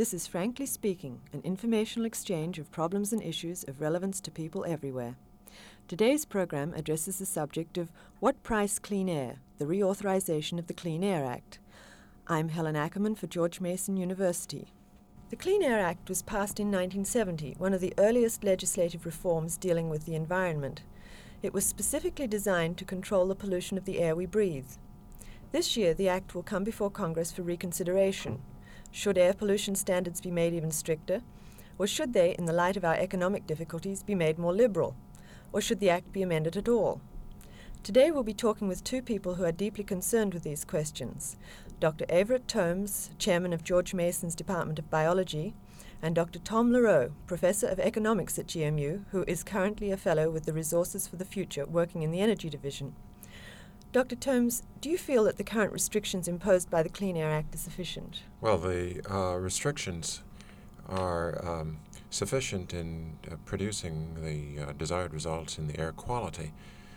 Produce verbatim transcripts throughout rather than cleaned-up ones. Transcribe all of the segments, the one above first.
This is Frankly Speaking, an informational exchange of problems and issues of relevance to people everywhere. Today's program addresses the subject of What Price Clean Air? The reauthorization of the Clean Air Act. I'm Helen Ackerman for George Mason University. The Clean Air Act was passed in nineteen seventy, one of the earliest legislative reforms dealing with the environment. It was specifically designed to control the pollution of the air we breathe. This year, the Act will come before Congress for reconsideration. Should air pollution standards be made even stricter? Or should they, in the light of our economic difficulties, be made more liberal? Or should the Act be amended at all? Today we'll be talking with two people who are deeply concerned with these questions. Doctor Everett Tomes, Chairman of George Mason's Department of Biology, and Doctor Tom Lareau, Professor of Economics at G M U, who is currently a Fellow with the Resources for the Future working in the Energy Division. Doctor Tomes, do you feel that the current restrictions imposed by the Clean Air Act are sufficient? Well, the uh, restrictions are um, sufficient in uh, producing the uh, desired results in the air quality.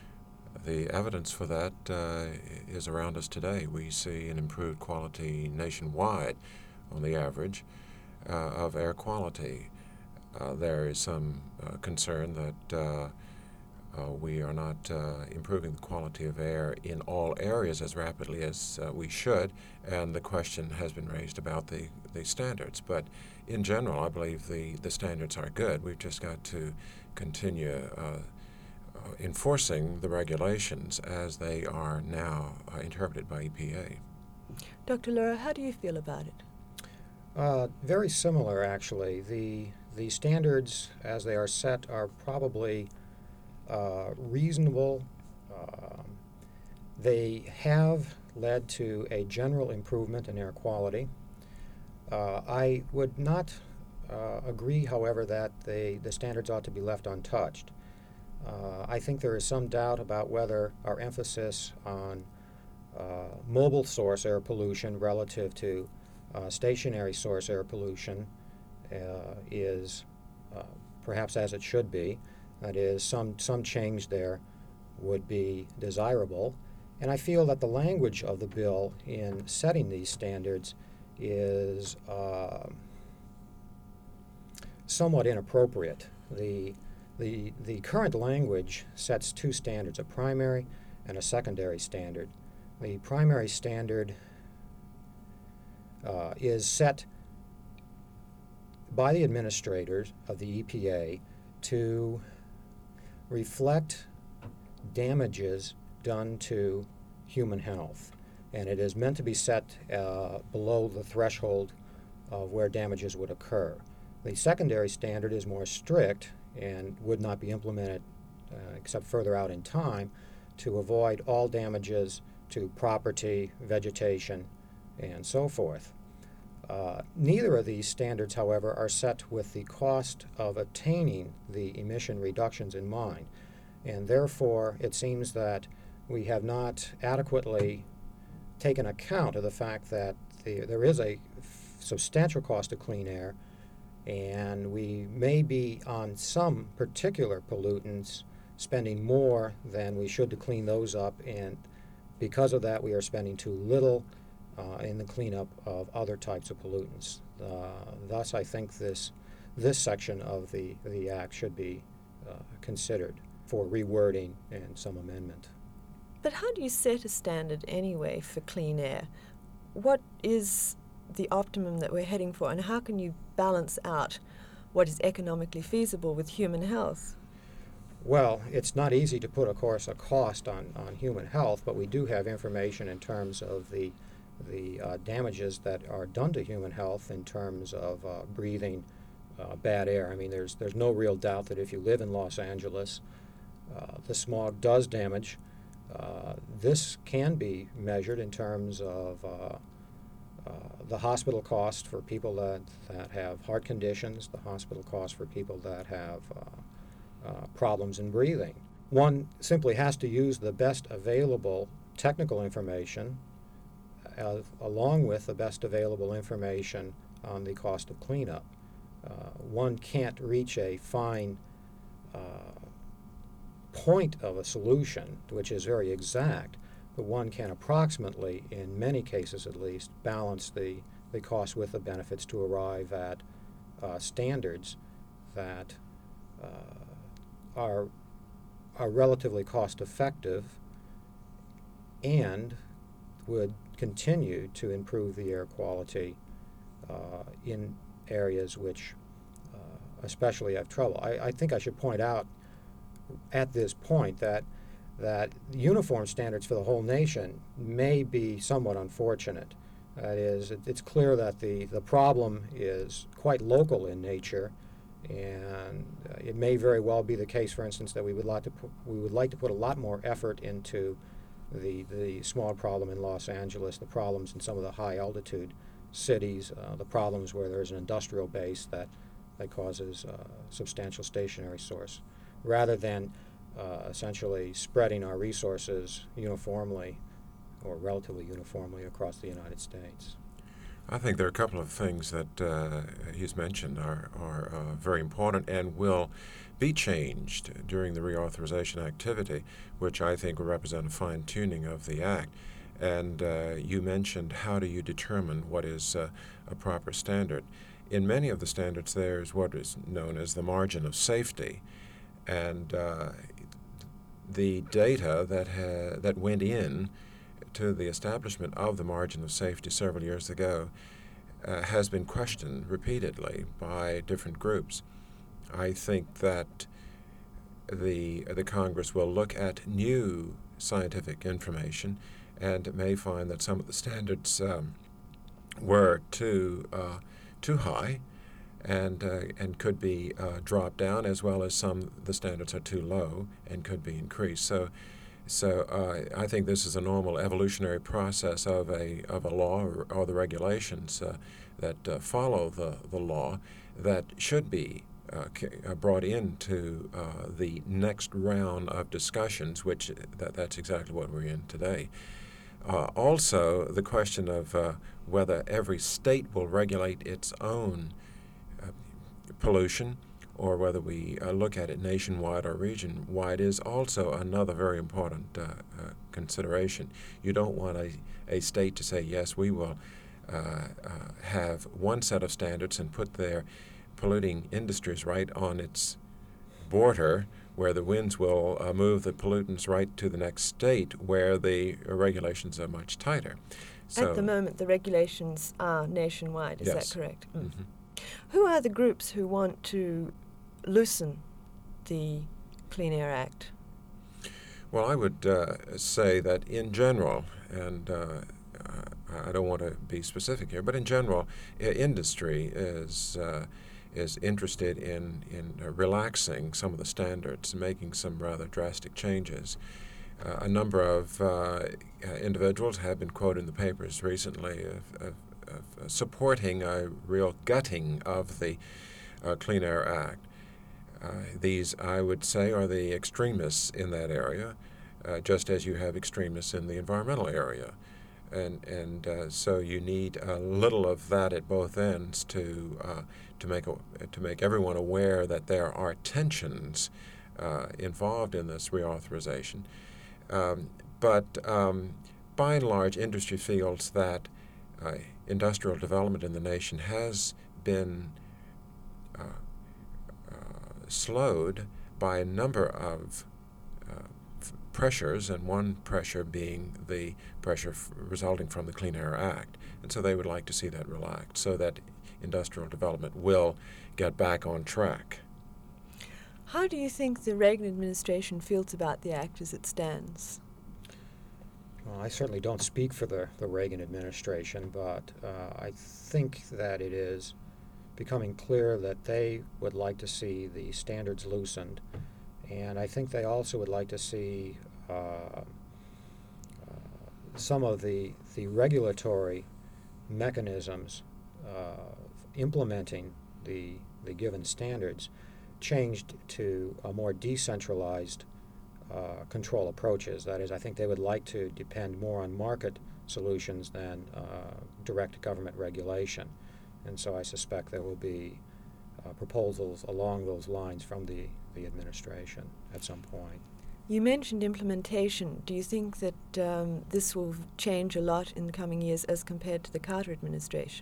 The evidence for that uh, is around us today. We see an improved quality nationwide on the average uh, of air quality. Uh, there is some uh, concern that uh, Uh, we are not uh, improving the quality of air in all areas as rapidly as uh, we should, and the question has been raised about the, the standards. But in general, I believe the, the standards are good. We've just got to continue uh, uh, enforcing the regulations as they are now uh, interpreted by E P A. Doctor Lareau, how do you feel about it? Uh, very similar, actually. The, the standards, as they are set, are probably Uh, reasonable. Um, they have led to a general improvement in air quality. Uh, I would not uh, agree, however, that they, the standards ought to be left untouched. Uh, I think there is some doubt about whether our emphasis on uh, mobile source air pollution relative to uh, stationary source air pollution uh, is uh, perhaps as it should be. That is, some, some change there would be desirable. And I feel that the language of the bill in setting these standards is uh, somewhat inappropriate. The, the, the current language sets two standards, a primary and a secondary standard. The primary standard uh, is set by the administrators of the E P A to reflect damages done to human health, and it is meant to be set uh, below the threshold of where damages would occur. The secondary standard is more strict and would not be implemented uh, except further out in time to avoid all damages to property, vegetation, and so forth. Uh, neither of these standards, however, are set with the cost of attaining the emission reductions in mind, and therefore it seems that we have not adequately taken account of the fact that the, there is a f- substantial cost of clean air, and we may be on some particular pollutants spending more than we should to clean those up, and because of that we are spending too little Uh, in the cleanup of other types of pollutants. Uh, thus, I think this this section of the, the Act should be uh, considered for rewording and some amendment. But how do you set a standard anyway for clean air? What is the optimum that we're heading for, and how can you balance out what is economically feasible with human health? Well, it's not easy to put, of course, a cost on, on human health, but we do have information in terms of the the uh, damages that are done to human health in terms of uh, breathing uh, bad air. I mean, there's there's no real doubt that if you live in Los Angeles, uh, the smog does damage. Uh, this can be measured in terms of uh, uh, the hospital cost for people that, that have heart conditions, the hospital cost for people that have uh, uh, problems in breathing. One simply has to use the best available technical information Uh, along with the best available information on the cost of cleanup. Uh, one can't reach a fine uh, point of a solution, which is very exact, but one can approximately, in many cases at least, balance the, the costs with the benefits to arrive at uh, standards that uh, are, are relatively cost effective and would continue to improve the air quality uh, in areas which uh, especially have trouble. I, I think I should point out at this point that that uniform standards for the whole nation may be somewhat unfortunate. That is, it, it's clear that the, the problem is quite local in nature, and uh, it may very well be the case, for instance, that we would like to put, we would like to put a lot more effort into the the small problem in Los Angeles, the problems in some of the high altitude cities, uh, the problems where there's an industrial base that that causes uh, substantial stationary source, rather than uh, essentially spreading our resources uniformly or relatively uniformly across the United States. I think there are a couple of things that uh, he's mentioned are, are uh, very important and will be changed during the reauthorization activity, which I think will represent a fine-tuning of the Act. And uh, you mentioned, how do you determine what is uh, a proper standard? In many of the standards, there's what is known as the margin of safety. And uh, the data that, ha- that went in to the establishment of the margin of safety several years ago uh, has been questioned repeatedly by different groups. I think that the the Congress will look at new scientific information and may find that some of the standards um, were too uh, too high and uh, and could be uh, dropped down, as well as some the standards are too low and could be increased. So. So uh, I think this is a normal evolutionary process of a of a law or, or the regulations uh, that uh, follow the, the law that should be uh, c- uh, brought into uh, the next round of discussions, which that, that's exactly what we're in today. Uh, also, the question of uh, whether every state will regulate its own uh, pollution, or whether we uh, look at it nationwide or region-wide, is also another very important uh, uh, consideration. You don't want a, a state to say, yes, we will uh, uh, have one set of standards and put their polluting industries right on its border, where the winds will uh, move the pollutants right to the next state, where the uh, regulations are much tighter. So, at the moment, the regulations are nationwide, is yes. that correct? Mm. Mm-hmm. Who are the groups who want to loosen the Clean Air Act? Well, I would uh, say that in general, and uh, I don't want to be specific here, but in general, I- industry is uh, is interested in in uh, relaxing some of the standards, making some rather drastic changes. Uh, a number of uh, uh, individuals have been quoted in the papers recently of, of, of supporting a real gutting of the uh, Clean Air Act. Uh, these, I would say, are the extremists in that area, uh, just as you have extremists in the environmental area. And, and uh, so you need a little of that at both ends to, uh, to, make, a, to make everyone aware that there are tensions uh, involved in this reauthorization. Um, but um, by and large, industry feels that uh, industrial development in the nation has been uh, slowed by a number of uh, f- pressures, and one pressure being the pressure f- resulting from the Clean Air Act. And so they would like to see that relaxed so that industrial development will get back on track. How do you think the Reagan administration feels about the Act as it stands? Well, I certainly don't speak for the, the Reagan administration, but uh, I think that it is becoming clear that they would like to see the standards loosened, and I think they also would like to see uh, uh, some of the the regulatory mechanisms uh, implementing the the given standards changed to a more decentralized uh, control approaches. That is, I think they would like to depend more on market solutions than uh, direct government regulation. And so I suspect there will be uh, proposals along those lines from the, the administration at some point. You mentioned implementation. Do you think that um, this will change a lot in the coming years as compared to the Carter administration?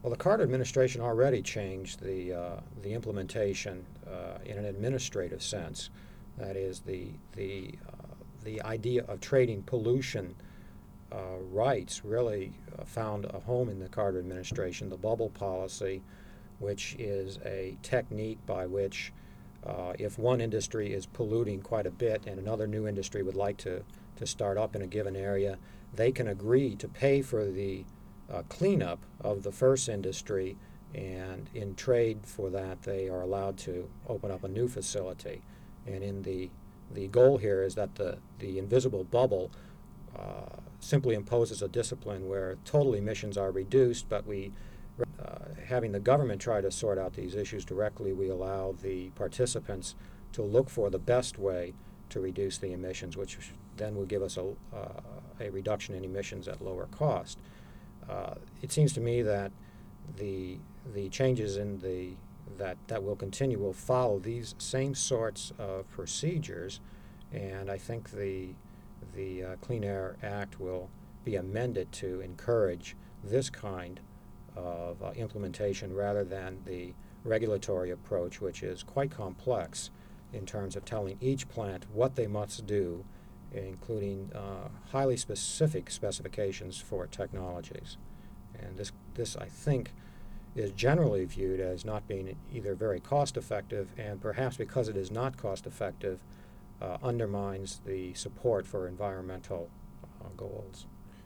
Well, the Carter administration already changed the uh, the implementation uh, in an administrative sense. That is, the the uh, the idea of trading pollution uh, rights really uh, found a home in the Carter administration. The bubble policy, which is a technique by which uh, if one industry is polluting quite a bit and another new industry would like to to start up in a given area, they can agree to pay for the uh, cleanup of the first industry, and in trade for that they are allowed to open up a new facility. And in the the goal here is that the, the invisible bubble uh, simply imposes a discipline where total emissions are reduced, but we, uh, having the government try to sort out these issues directly, we allow the participants to look for the best way to reduce the emissions, which then will give us a, uh, a reduction in emissions at lower cost. Uh, it seems to me that the the changes in the that that will continue will follow these same sorts of procedures, and I think the the uh, Clean Air Act will be amended to encourage this kind of uh, implementation rather than the regulatory approach, which is quite complex in terms of telling each plant what they must do, including uh, highly specific specifications for technologies. And this, this, I think, is generally viewed as not being either very cost-effective, and perhaps because it is not cost-effective, uh, undermines the support for environmental uh, goals.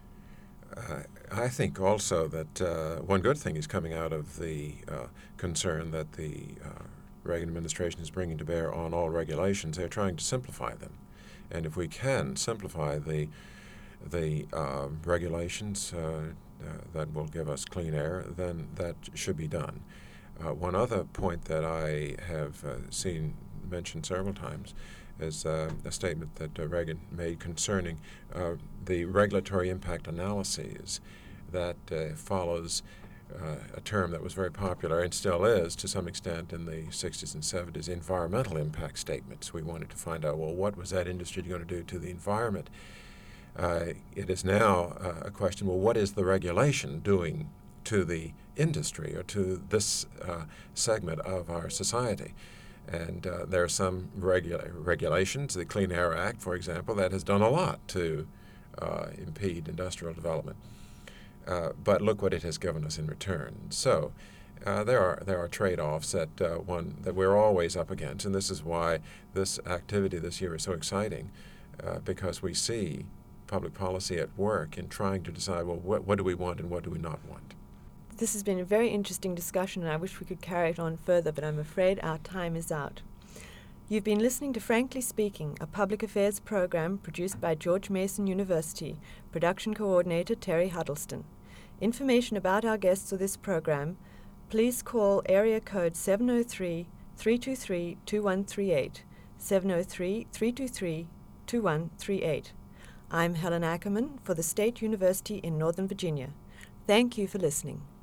Uh, I think also that uh, one good thing is coming out of the uh, concern that the uh, Reagan administration is bringing to bear on all regulations. They're trying to simplify them. And if we can simplify the the uh, regulations uh, uh, that will give us clean air, then that should be done. Uh, one other point that I have uh, seen mentioned several times is uh, a statement that uh, Reagan made concerning uh, the regulatory impact analyses that uh, follows uh, a term that was very popular and still is to some extent in the sixties and seventies, environmental impact statements. We wanted to find out, well, what was that industry going to do to the environment? Uh, it is now uh, a question, well, what is the regulation doing to the industry or to this uh, segment of our society? And uh, there are some regula- regulations, the Clean Air Act, for example, that has done a lot to uh, impede industrial development. Uh, but look what it has given us in return. So uh, there are there are trade-offs that uh, one that we're always up against, and this is why this activity this year is so exciting, uh, because we see public policy at work in trying to decide, well, what, what do we want and what do we not want? This has been a very interesting discussion, and I wish we could carry it on further, but I'm afraid our time is out. You've been listening to Frankly Speaking, a public affairs program produced by George Mason University, production coordinator Terry Huddleston. Information about our guests or this program, please call area code seven oh three, three two three, two one three eight, seven oh three, three two three, two one three eight. I'm Helen Ackerman for the State University in Northern Virginia. Thank you for listening.